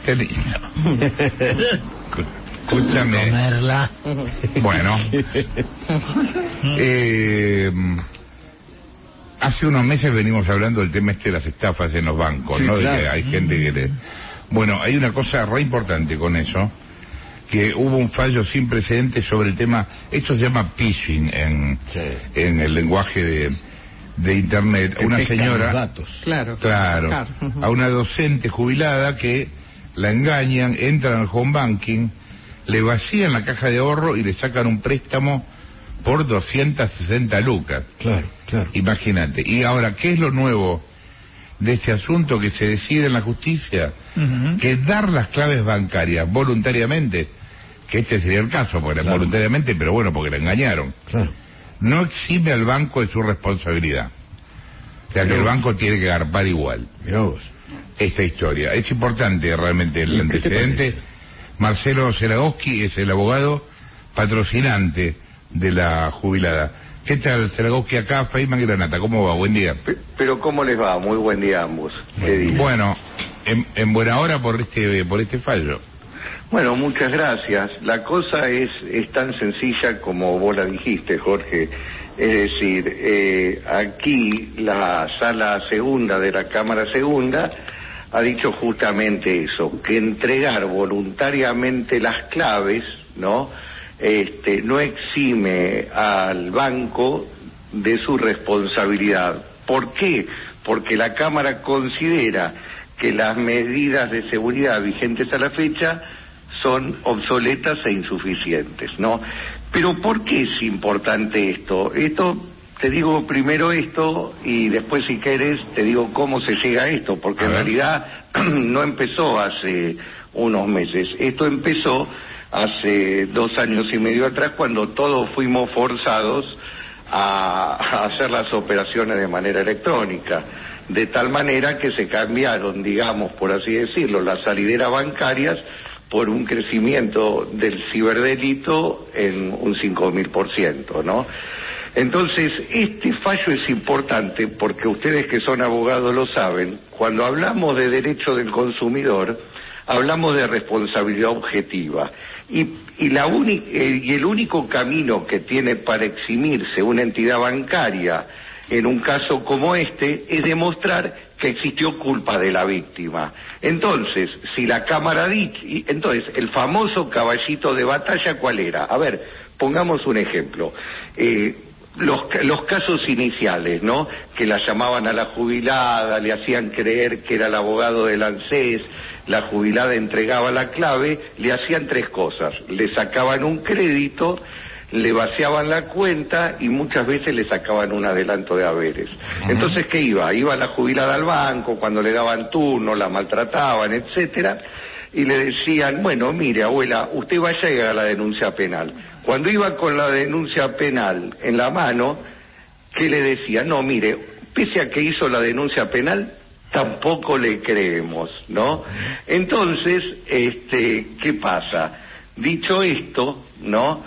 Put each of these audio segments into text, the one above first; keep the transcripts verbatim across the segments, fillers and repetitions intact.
Qué lindo. Escúchame. Comerla. Bueno. eh, hace unos meses venimos hablando del tema este de las estafas en los bancos, sí, ¿no? Claro. De que hay gente que le... Bueno, hay una cosa re importante con eso, que hubo un fallo sin precedentes sobre el tema, esto se llama phishing en, sí. en el lenguaje de, de internet. Que una señora, datos. Claro, claro, claro, a una docente jubilada que la engañan, entran al home banking, le vacían la caja de ahorro y le sacan un préstamo por doscientas sesenta lucas. Claro, claro. Imagínate. Y ahora, ¿qué es lo nuevo de este asunto que se decide en la justicia? Uh-huh. Que dar las claves bancarias voluntariamente, que este sería el caso, porque claro. voluntariamente, pero bueno, porque la engañaron, claro. no exime al banco de su responsabilidad. O sea, Mirá que vos. El banco tiene que garpar igual. Mirá vos. Esta historia. Es importante realmente el antecedente. Marcelo Zaragoski es el abogado patrocinante de la jubilada. ¿Qué tal, Zaragoski? Acá, Feynman y Granata. ¿Cómo va? Buen día. Pero ¿cómo les va? Muy buen día a ambos. ¿Qué bueno, en, en buena hora por este por este fallo. Bueno, muchas gracias. La cosa es, es tan sencilla como vos la dijiste, Jorge. Es decir, eh, aquí la sala segunda de la Cámara Segunda ha dicho justamente eso, que entregar voluntariamente las claves, ¿no? Este, no exime al banco de su responsabilidad. ¿Por qué? Porque la Cámara considera que las medidas de seguridad vigentes a la fecha son obsoletas e insuficientes, ¿no? Pero ¿por qué es importante esto? Esto, te digo primero esto y después si querés te digo cómo se llega a esto, porque en realidad no empezó hace unos meses, esto empezó hace dos años y medio atrás cuando todos fuimos forzados a, a hacer las operaciones de manera electrónica, de tal manera que se cambiaron, digamos, por así decirlo, las salideras bancarias por un crecimiento del ciberdelito en un cinco mil por ciento, ¿no? Entonces, este fallo es importante porque ustedes que son abogados lo saben, cuando hablamos de derecho del consumidor, hablamos de responsabilidad objetiva. Y, y, la uni- y el único camino que tiene para eximirse una entidad bancaria en un caso como este es demostrar que existió culpa de la víctima. Entonces, si la Cámara dice, entonces, el famoso caballito de batalla, ¿cuál era? A ver, pongamos un ejemplo. Eh, Los, los casos iniciales, ¿no? Que la llamaban a la jubilada, le hacían creer que era el abogado del ANSES, la jubilada entregaba la clave, le hacían tres cosas: le sacaban un crédito, le vaciaban la cuenta y muchas veces le sacaban un adelanto de haberes. Uh-huh. Entonces, ¿qué iba? Iba la jubilada al banco, cuando le daban turno, la maltrataban, etcétera, y le decían, bueno, mire, abuela, usted vaya y haga la denuncia penal. Cuando iba con la denuncia penal en la mano, ¿qué le decía? No, mire, pese a que hizo la denuncia penal, tampoco le creemos, ¿no? Entonces, este, ¿qué pasa? Dicho esto, ¿no?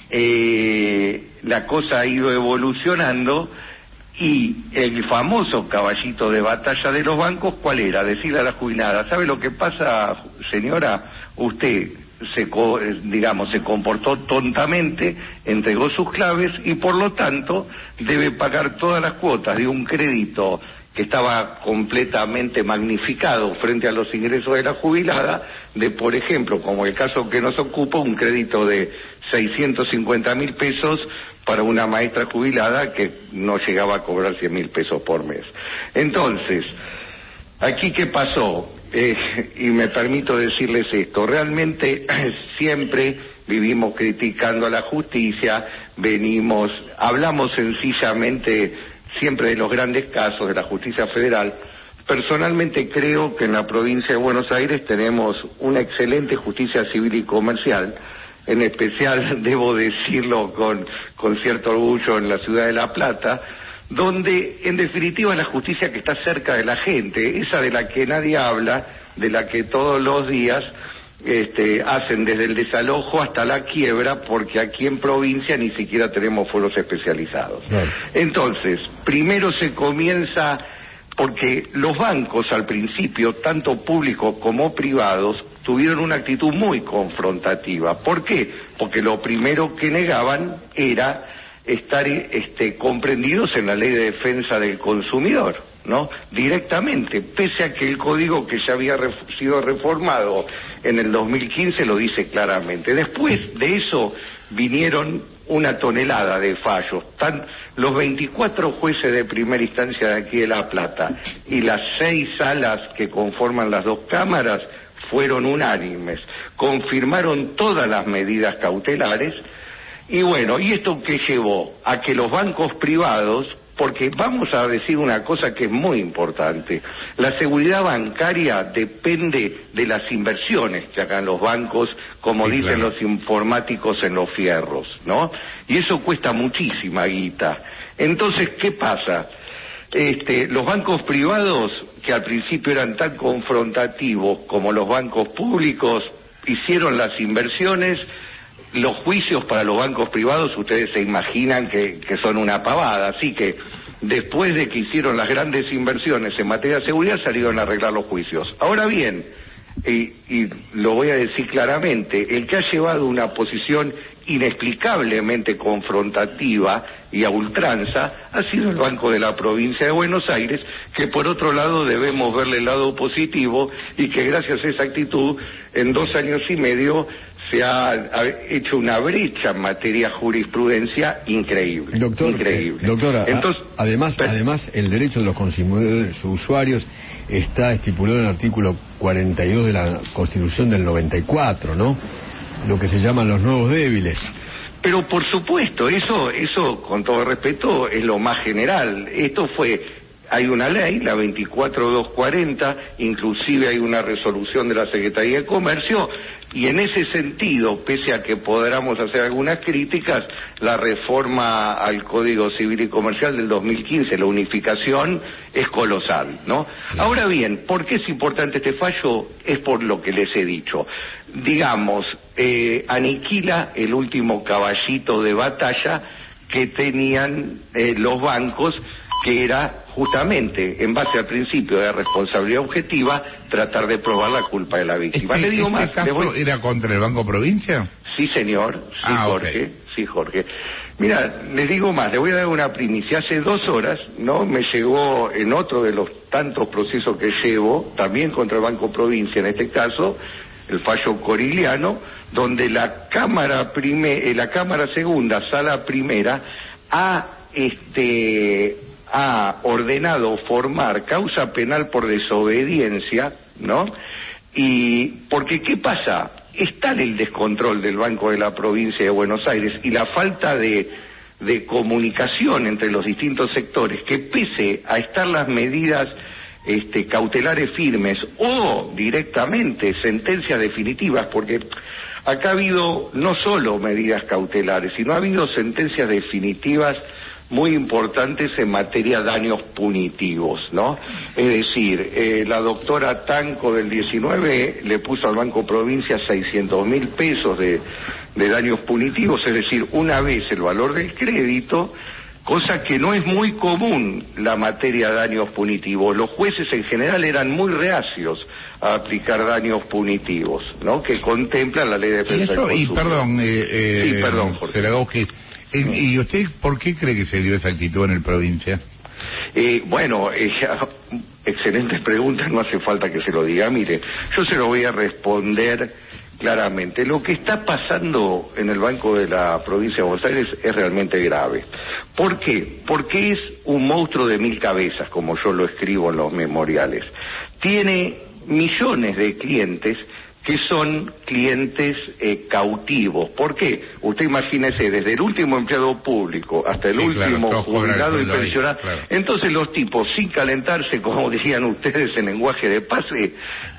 Eh, la cosa ha ido evolucionando y el famoso caballito de batalla de los bancos, ¿cuál era? Decirle a la jubilada, ¿sabe lo que pasa, señora? Usted se, digamos, se comportó tontamente, entregó sus claves y por lo tanto debe pagar todas las cuotas de un crédito que estaba completamente magnificado frente a los ingresos de la jubilada, de, por ejemplo, como el caso que nos ocupa, un crédito de seiscientos cincuenta mil pesos para una maestra jubilada que no llegaba a cobrar cien mil pesos por mes. Entonces, ¿aquí qué pasó? Eh, y me permito decirles esto, realmente siempre vivimos criticando a la justicia, venimos, hablamos sencillamente siempre de los grandes casos de la justicia federal. Personalmente creo que en la provincia de Buenos Aires tenemos una excelente justicia civil y comercial, en especial, debo decirlo con, con cierto orgullo, en la ciudad de La Plata, donde en definitiva la justicia que está cerca de la gente, esa de la que nadie habla, de la que todos los días este, hacen desde el desalojo hasta la quiebra, porque aquí en provincia ni siquiera tenemos foros especializados. Claro. Entonces, primero se comienza porque los bancos al principio, tanto públicos como privados, tuvieron una actitud muy confrontativa. ¿Por qué? Porque lo primero que negaban era estar este, comprendidos en la Ley de Defensa del Consumidor, ¿no? Directamente, pese a que el código que ya había ref sido reformado en el dos mil quince lo dice claramente. Después de eso vinieron una tonelada de fallos. Tan, los veinticuatro jueces de primera instancia de aquí de La Plata y las seis salas que conforman las dos cámaras fueron unánimes, confirmaron todas las medidas cautelares. Y bueno, ¿y esto qué llevó? A que los bancos privados, porque vamos a decir una cosa que es muy importante, la seguridad bancaria depende de las inversiones que hagan los bancos, como sí, dicen claro. los informáticos en los fierros, ¿no? Y eso cuesta muchísima guita. Entonces, ¿qué pasa? Este, los bancos privados, que al principio eran tan confrontativos como los bancos públicos, hicieron las inversiones. Los juicios para los bancos privados, ustedes se imaginan que, que son una pavada, así que después de que hicieron las grandes inversiones en materia de seguridad, salieron a arreglar los juicios. Ahora bien, y, y lo voy a decir claramente, el que ha llevado una posición inexplicablemente confrontativa y a ultranza ha sido el Banco de la Provincia de Buenos Aires, que por otro lado debemos verle el lado positivo y que gracias a esa actitud en dos años y medio se ha, ha hecho una brecha en materia de jurisprudencia increíble. Doctor, increíble. Eh, doctora, Entonces, a, además, pero, además el derecho de los consumidores, sus usuarios, está estipulado en el artículo cuarenta y dos de la Constitución del noventa y cuatro, ¿no? Lo que se llaman los nuevos débiles. Pero por supuesto, eso, eso con todo respeto es lo más general. Esto fue, hay una ley, la veinticuatro mil doscientos cuarenta, inclusive hay una resolución de la Secretaría de Comercio, y en ese sentido, pese a que podamos hacer algunas críticas, la reforma al Código Civil y Comercial del dos mil quince, la unificación, es colosal, ¿no? Ahora bien, ¿por qué es importante este fallo? Es por lo que les he dicho. Digamos, eh, aniquila el último caballito de batalla que tenían eh, los bancos, que era justamente, en base al principio de responsabilidad objetiva, tratar de probar la culpa de la víctima. ¿Este, Le digo este más, caso voy... era contra el Banco Provincia? Sí, señor, sí, ah, Jorge, okay. sí, Jorge. Mira, les digo más, le voy a dar una primicia. Hace dos horas, ¿no?, me llegó en otro de los tantos procesos que llevo, también contra el Banco Provincia, en este caso, el fallo Coriliano, donde la Cámara prime, eh, la Cámara Segunda, Sala Primera, ha este ha ordenado formar causa penal por desobediencia, ¿no? Y porque ¿qué pasa? Es tal el descontrol del Banco de la Provincia de Buenos Aires y la falta de de comunicación entre los distintos sectores, que pese a estar las medidas este, cautelares firmes o directamente sentencias definitivas, porque acá ha habido no solo medidas cautelares, sino ha habido sentencias definitivas muy importantes en materia de daños punitivos, ¿no? Es decir, eh, la doctora Tanco del diecinueve le puso al Banco Provincia seiscientos mil pesos de, de daños punitivos, es decir, una vez el valor del crédito, cosa que no es muy común la materia de daños punitivos. Los jueces en general eran muy reacios a aplicar daños punitivos, ¿no?, que contemplan la Ley de Defensa del Consumidor. Y perdón, eh, eh, sí, perdón, Jorge. Seragowsky, ¿y usted por qué cree que se dio esa actitud en el Provincia? Eh, bueno, ella, excelentes preguntas, no hace falta que se lo diga. Mire, yo se lo voy a responder claramente. Lo que está pasando en el Banco de la Provincia de Buenos Aires es realmente grave. ¿Por qué? Porque es un monstruo de mil cabezas, como yo lo escribo en los memoriales. Tiene millones de clientes que son clientes eh, cautivos. ¿Por qué? Usted imagínese, desde el último empleado público hasta el sí, último claro, jubilado y pensionado. Claro. Entonces los tipos, sin calentarse, como dirían ustedes en lenguaje de pase,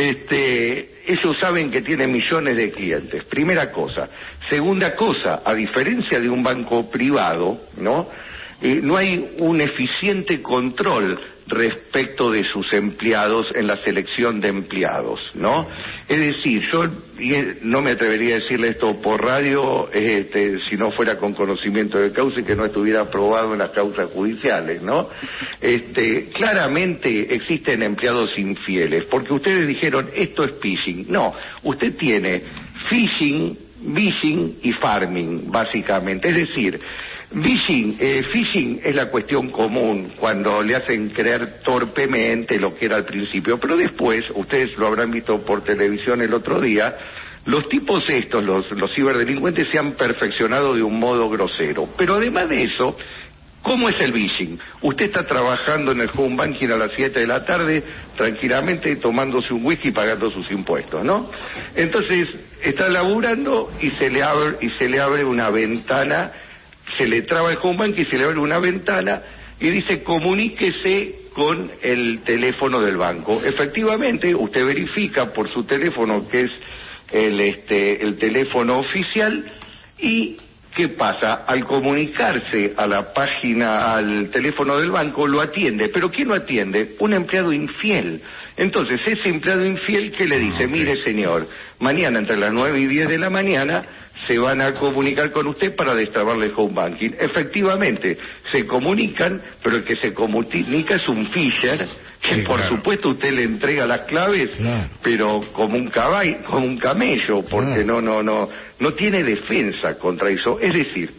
este, ellos saben que tienen millones de clientes. Primera cosa. Segunda cosa, a diferencia de un banco privado, ¿no?, eh, no hay un eficiente control respecto de sus empleados en la selección de empleados, ¿no? Es decir, yo y no me atrevería a decirle esto por radio este, si no fuera con conocimiento de causa y que no estuviera aprobado en las causas judiciales, ¿no? Este, claramente existen empleados infieles, porque ustedes dijeron esto es phishing. No, usted tiene phishing, vishing y farming, básicamente. Es decir, Phishing, eh, phishing es la cuestión común, cuando le hacen creer torpemente lo que era al principio, pero después, ustedes lo habrán visto por televisión el otro día, los tipos estos, los, los ciberdelincuentes, se han perfeccionado de un modo grosero. Pero además de eso, ¿cómo es el phishing? Usted está trabajando en el home banking a las siete de la tarde, tranquilamente tomándose un whisky y pagando sus impuestos, ¿no? Entonces, está laburando y se le abre, y se le abre una ventana, se le traba el home banking y se le abre una ventana y dice comuníquese con el teléfono del banco. Efectivamente, usted verifica por su teléfono que es el, este, el teléfono oficial y ¿qué pasa? Al comunicarse a la página, al teléfono del banco, lo atiende. ¿Pero quién lo atiende? Un empleado infiel. Entonces, ese empleado infiel que le dice, mire señor, mañana entre las nueve y diez de la mañana se van a comunicar con usted para destrabarle el home banking. Efectivamente, se comunican, pero el que se comunica es un fisher, que sí, por claro. supuesto usted le entrega las claves, claro. pero como un caballo, como un camello, porque claro. no, no, no, no tiene defensa contra eso. Es decir,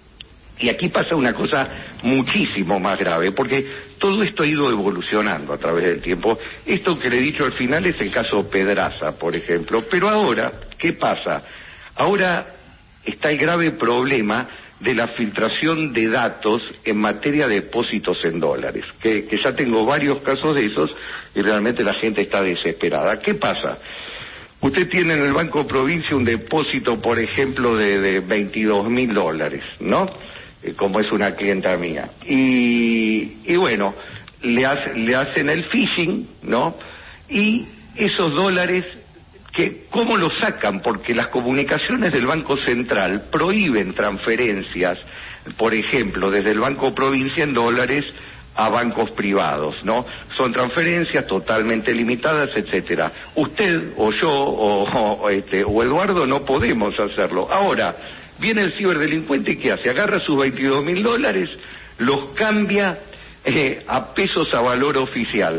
y aquí pasa una cosa muchísimo más grave, porque todo esto ha ido evolucionando a través del tiempo. Esto que le he dicho al final es el caso Pedraza, por ejemplo. Pero ahora, ¿qué pasa? Ahora está el grave problema de la filtración de datos en materia de depósitos en dólares, que, que ya tengo varios casos de esos y realmente la gente está desesperada. ¿Qué pasa? Usted tiene en el Banco Provincia un depósito, por ejemplo, de, de veintidós mil dólares, ¿no? Eh, como es una clienta mía. Y, y bueno, le, hace, le hacen el phishing, ¿no? Y esos dólares, que ¿cómo lo sacan? Porque las comunicaciones del Banco Central prohíben transferencias, por ejemplo, desde el Banco Provincia en dólares a bancos privados, ¿no? Son transferencias totalmente limitadas, etcétera. Usted o yo o, o, este, o Eduardo no podemos hacerlo. Ahora, viene el ciberdelincuente y ¿qué hace? Agarra sus veintidós mil dólares, los cambia eh, a pesos a valor oficial.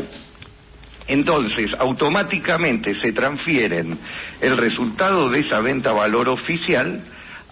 Entonces, automáticamente se transfieren el resultado de esa venta a valor oficial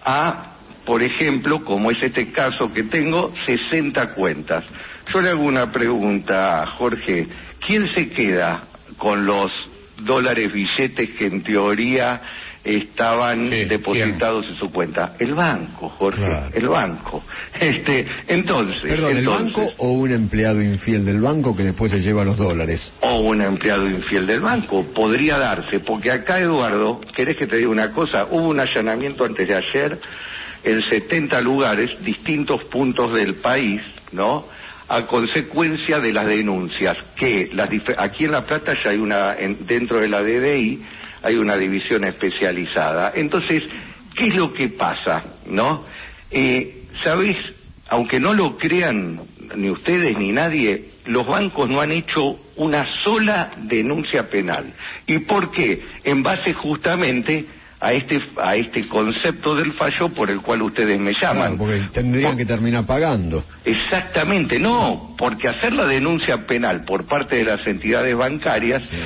a, por ejemplo, como es este caso que tengo, sesenta cuentas. Yo le hago una pregunta, Jorge. ¿Quién se queda con los dólares billetes que en teoría estaban sí, depositados bien. en su cuenta? El banco, Jorge, claro. el banco. Este, entonces, Perdón, entonces, ¿el banco o un empleado infiel del banco que después se lleva los dólares? O un empleado infiel del banco, podría darse, porque acá, Eduardo, ¿querés que te diga una cosa? Hubo un allanamiento antes de ayer en setenta lugares, distintos puntos del país, ¿no?, a consecuencia de las denuncias, que las aquí en La Plata ya hay una, en, dentro de la D D I, hay una división especializada. Entonces, ¿qué es lo que pasa? ¿No? Eh, ¿Sabés? Aunque no lo crean ni ustedes ni nadie, los bancos no han hecho una sola denuncia penal. ¿Y por qué? En base justamente a este a este concepto del fallo por el cual ustedes me llaman. Claro, porque tendrían por... que terminar pagando. Exactamente, no, porque hacer la denuncia penal por parte de las entidades bancarias sí.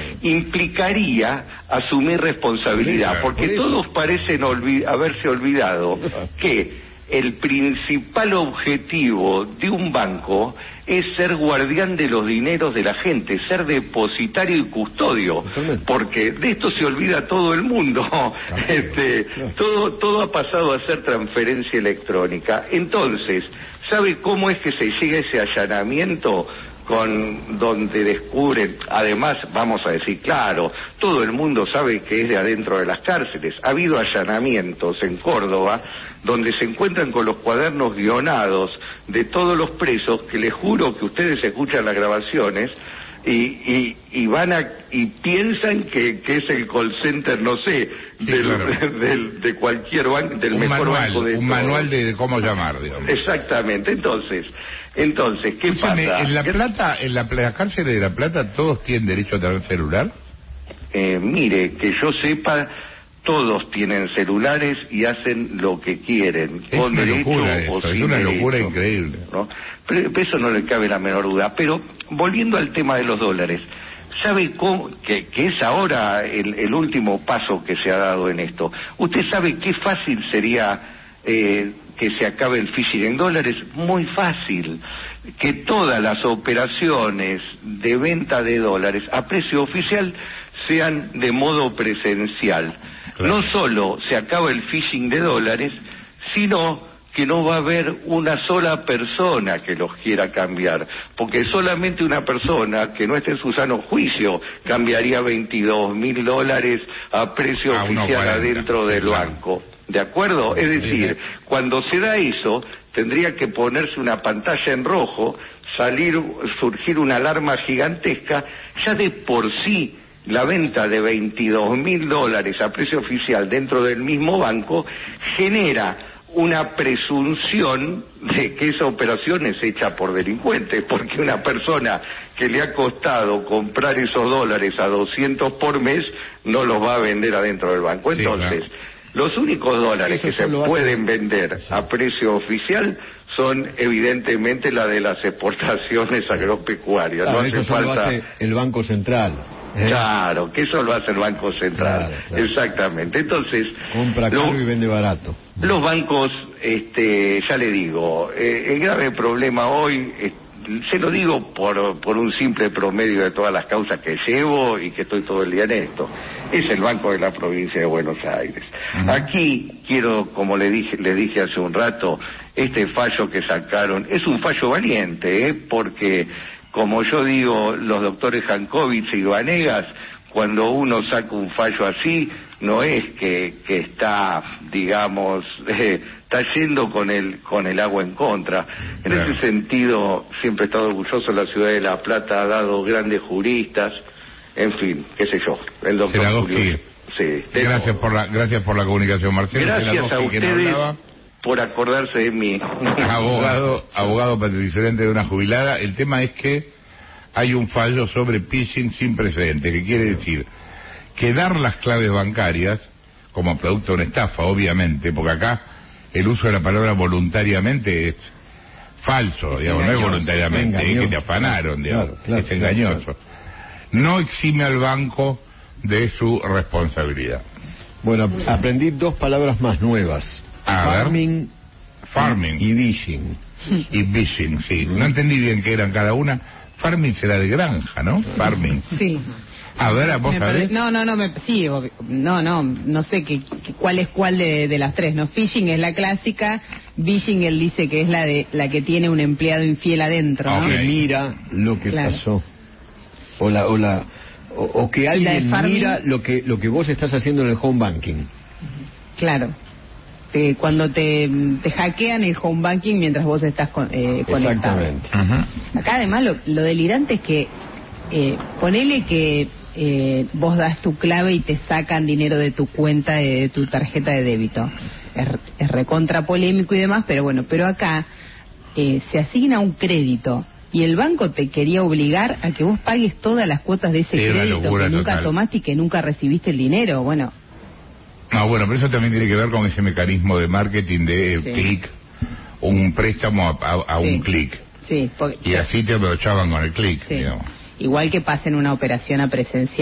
implicaría asumir responsabilidad, sí, porque todos parecen olvid- haberse olvidado que el principal objetivo de un banco es ser guardián de los dineros de la gente, ser depositario y custodio, totalmente. Porque de esto se olvida todo el mundo. Este, claro. todo, todo ha pasado a ser transferencia electrónica. Entonces, ¿sabe cómo es que se llega a ese allanamiento? Con donde descubren, además, vamos a decir, claro, todo el mundo sabe que es de adentro de las cárceles. Ha habido allanamientos en Córdoba donde se encuentran con los cuadernos guionados de todos los presos, que les juro que ustedes escuchan las grabaciones, y, y, y van a y piensan que, que es el call center, no sé, sí, del, claro. del, de cualquier banco, del un mejor manual, banco de un todo. manual de, de cómo llamar, digamos. Exactamente. Entonces, entonces, ¿qué Escúchame, pasa? en La Plata, en la, las cárceles de La Plata, ¿todos tienen derecho a tener celular? Eh, mire, que yo sepa, todos tienen celulares y hacen lo que quieren, Es con una derecho locura o eso, sin es una derecho, locura increíble. ¿no? Pero eso no le cabe la menor duda. Pero volviendo al tema de los dólares, ¿sabe cómo, que, que es ahora el, el último paso que se ha dado en esto? ¿Usted sabe qué fácil sería eh, que se acabe el phishing en dólares? Muy fácil. Que todas las operaciones de venta de dólares a precio oficial sean de modo presencial. Claro. No solo se acaba el phishing de dólares, sino que no va a haber una sola persona que los quiera cambiar, porque solamente una persona que no esté en su sano juicio cambiaría veintidós mil dólares a precio a oficial adentro del claro. banco. ¿De acuerdo? Es decir, cuando se da eso, tendría que ponerse una pantalla en rojo, salir, surgir una alarma gigantesca. Ya de por sí la venta de veintidós mil dólares a precio oficial dentro del mismo banco genera una presunción de que esa operación es hecha por delincuentes, porque una persona que le ha costado comprar esos dólares a doscientos por mes no los va a vender adentro del banco. Entonces, sí, claro. Los únicos dólares que se pueden vender a precio oficial son evidentemente la de las exportaciones agropecuarias. Claro, no hace eso falta... lo hace el Banco Central. ¿eh? Claro, que eso lo hace el Banco Central. Claro, claro. Exactamente. Entonces, compra caro lo... y vende barato. Los bancos, este, ya le digo, eh, el grave problema hoy, eh, se lo digo por, por un simple promedio de todas las causas que llevo y que estoy todo el día en esto, es el Banco de la Provincia de Buenos Aires. Uh-huh. Aquí quiero, como le dije, le dije hace un rato, este fallo que sacaron es un fallo valiente, ¿eh? Porque, como yo digo, los doctores Jankovic y Vanegas, cuando uno saca un fallo así, no es que, que está, digamos, eh, está yendo con el con el agua en contra. En claro. ese sentido, siempre he estado orgulloso, la ciudad de La Plata ha dado grandes juristas, en fin, qué sé yo, el doctor Julio. Sí, gracias por la gracias por la comunicación, Marcelo. Gracias a ustedes por acordarse de mí. Abogado, abogado diferente de una jubilada. El tema es que hay un fallo sobre phishing sin precedentes, que quiere decir que dar las claves bancarias como producto de una estafa, obviamente, porque acá el uso de la palabra voluntariamente es falso, es digamos, engañoso, no es voluntariamente, es que te afanaron, digamos, claro, claro, es engañoso. Claro, claro. No exime al banco de su responsabilidad. Bueno, aprendí dos palabras más nuevas. A Farming, ver. Farming y phishing. Y phishing, sí. No entendí bien qué eran cada una. Farming será de granja, ¿no? Farming. Sí. A ver, ¿a vos sabés? No, no, no, me, sí, no, no, no sé qué, cuál es cuál de, de las tres, ¿no? Phishing es la clásica, phishing él dice que es la de la que tiene un empleado infiel adentro, ¿no? Que mira lo que claro. pasó. O la, o la, o, o que alguien mira lo que lo que vos estás haciendo en el home banking. Claro. Eh, cuando te, te hackean el home banking mientras vos estás con, eh, conectado. Exactamente. Uh-huh. Acá además lo, lo delirante es que eh, ponele que eh, vos das tu clave y te sacan dinero de tu cuenta, de, de tu tarjeta de débito. Es, es recontra polémico y demás, pero bueno, pero acá eh, se asigna un crédito y el banco te quería obligar a que vos pagues todas las cuotas de ese sí, crédito que nunca total. tomaste y que nunca recibiste el dinero. Bueno. No, bueno, pero eso también tiene que ver con ese mecanismo de marketing de sí. clic, un préstamo a, a, a sí. un clic. Sí. Porque... Y así te aprovechaban con el clic, sí. digamos. Igual que pasa en una operación a presencial.